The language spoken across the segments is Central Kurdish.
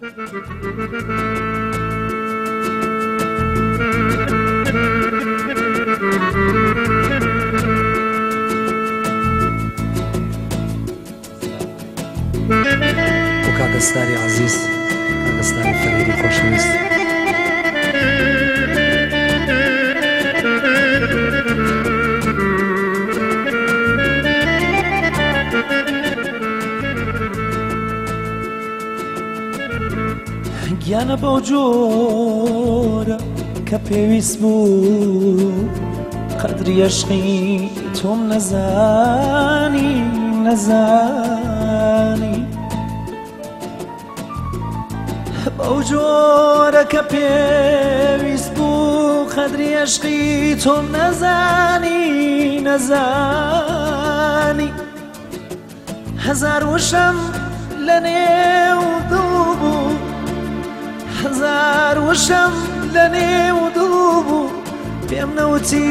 کاکەستاری عەزیز، کاکەستاری فەریدی خۆشەویست، گیانە بەو جۆرە کە پێویست بوو قەدری عەشقی تۆم نەزانی بەو جۆرە کە پێویست بوو قەدری عەشقی تۆم نەزانی هەزار وشم لە نێو دڵ بوو، هەزار وشم لە نێو دڵ بوو، پێم نەوتی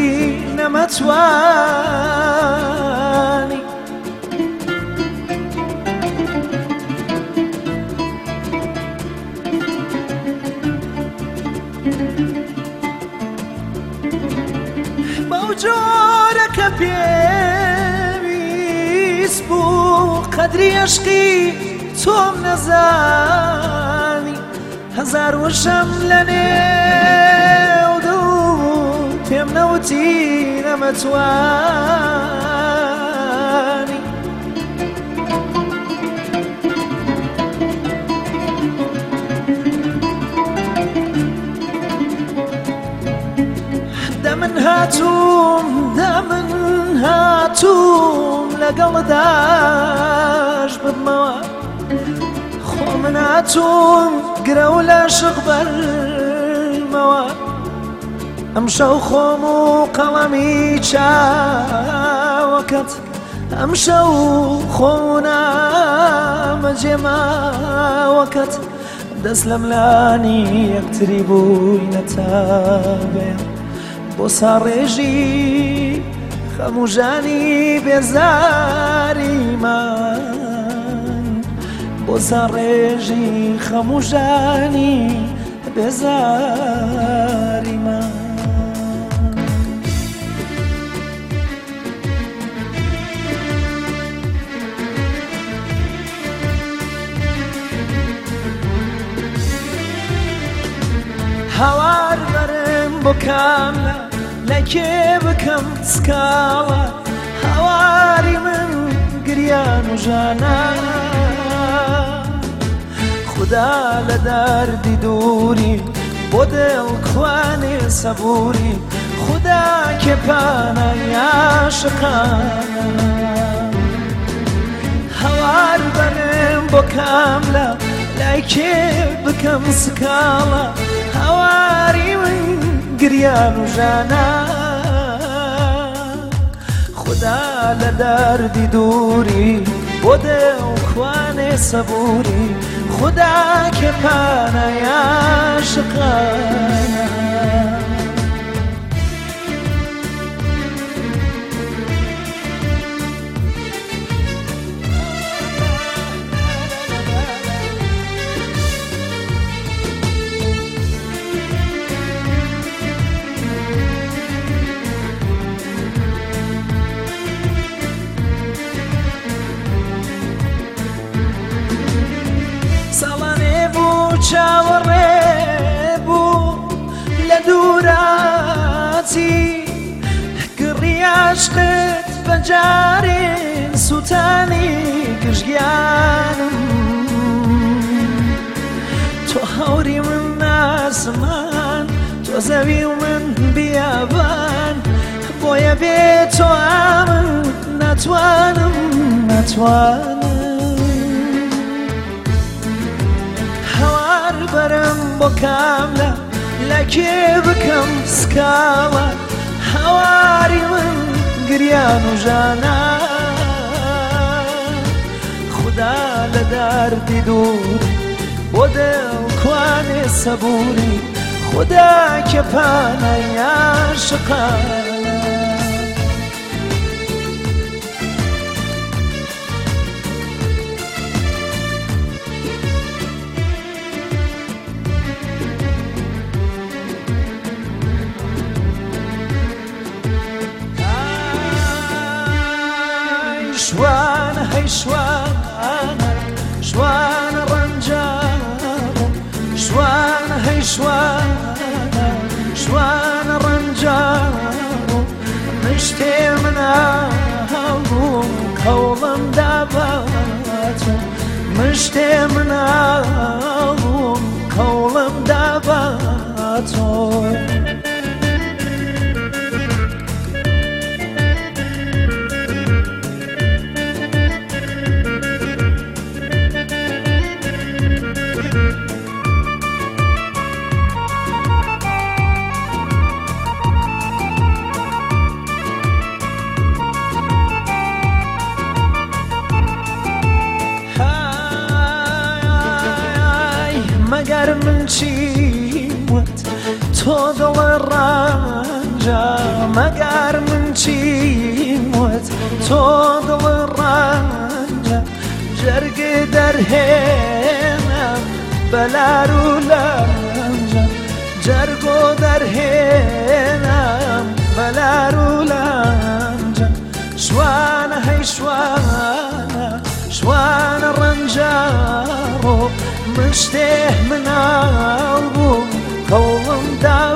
نەمەتوانی بەو جۆرە کە پێویست بوو قەدری عەشقی تۆم نەزانی هەزار وشم لە نێو دڵ بوو، پێم نەوتی نەمەتوانی دەمن هاتووم لەگەڵداش ببمەوە، خۆ من هاتووم گرە و لاشق بەرمەوە، ئەمشەو خۆم و قەڵەمی چاوەکەت، ئەمشەو خۆنامە جێماوەکەت، دەست لە ملانی یەکتری بووینە تابێ بۆ ساڕێژی خەموژانی بێزاریمان، بۆ ساڕێژی خەموژانی بێزاریمان. هەوار بەرم بۆ کاملە لەکێ بکەم سکاڵە، هەواری من گریان و ژانە، خدا لە دەردی دووری بۆ دڵخوانێ سەبووری، خدا کێپانەی عاشقانە. هەوار بەرم بۆ کاملە لای کێ بکەم سکاڵە، هەواری من گریان و ژانە، خدا لە دەردی دووری بۆ دڵخوانێ سەبووری، خدا کێپانەی عاشقانە. ساڵانێ بوو چاوەڕێ بوو لە دووراتی، گڕی عاشقت بەجارێ سووتانی گژگیانم، تۆ هەوری من ئاسمان، تۆ زەوی و من بیابان، بۆیە بێ تۆ من ناتوانم هەوار بەرم بۆ کاملە لەکێ بکەم سکاڵە، هەواری من گریان و ژانە، خدا لە دەردی دووری بۆ دڵخوانێ سەبووری، خدا کێپانەی عاشقانە. شتێ مناڵم کەوڵم دابا تۆ مەگەر من چیم وت تۆ دڵە ڕەنجە مەگەر من چیم وت تۆ دڵە ڕەنجە جەرگێ دەرهێنم بەلار و لەنجە جەرگۆ دەرهێنم بەلار و لەنجە شوانە هەی شوانە شوانە ڕەنجەڕۆ من شتێ مناڵ بووم کەوڵم دا